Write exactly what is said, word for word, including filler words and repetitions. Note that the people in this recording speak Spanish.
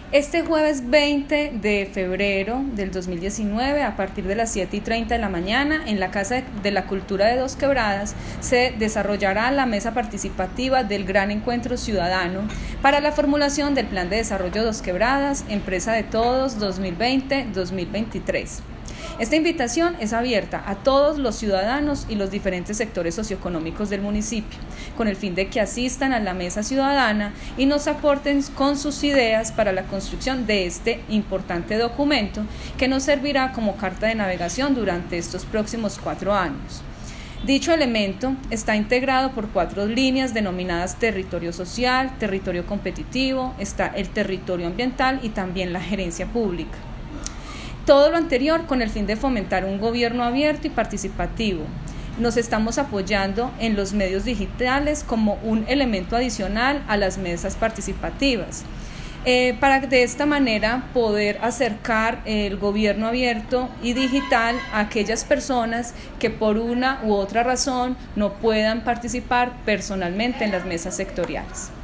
Este jueves veinte de febrero del dos mil diecinueve, a partir de las siete y treinta de la mañana, en la Casa de la Cultura de Dos Quebradas, se desarrollará la mesa participativa del Gran Encuentro Ciudadano para la formulación del Plan de Desarrollo Dos Quebradas, Empresa de Todos dos mil veinte a dos mil veintitrés. Esta invitación es abierta a todos los ciudadanos y los diferentes sectores socioeconómicos del municipio, con el fin de que asistan a la mesa ciudadana y nos aporten con sus ideas para la construcción de este importante documento que nos servirá como carta de navegación durante estos próximos cuatro años. Dicho elemento está integrado por cuatro líneas denominadas territorio social, territorio competitivo, está el territorio ambiental y también la gerencia pública. Todo lo anterior con el fin de fomentar un gobierno abierto y participativo. Nos estamos apoyando en los medios digitales como un elemento adicional a las mesas participativas, eh, para de esta manera poder acercar el gobierno abierto y digital a aquellas personas que por una u otra razón no puedan participar personalmente en las mesas sectoriales.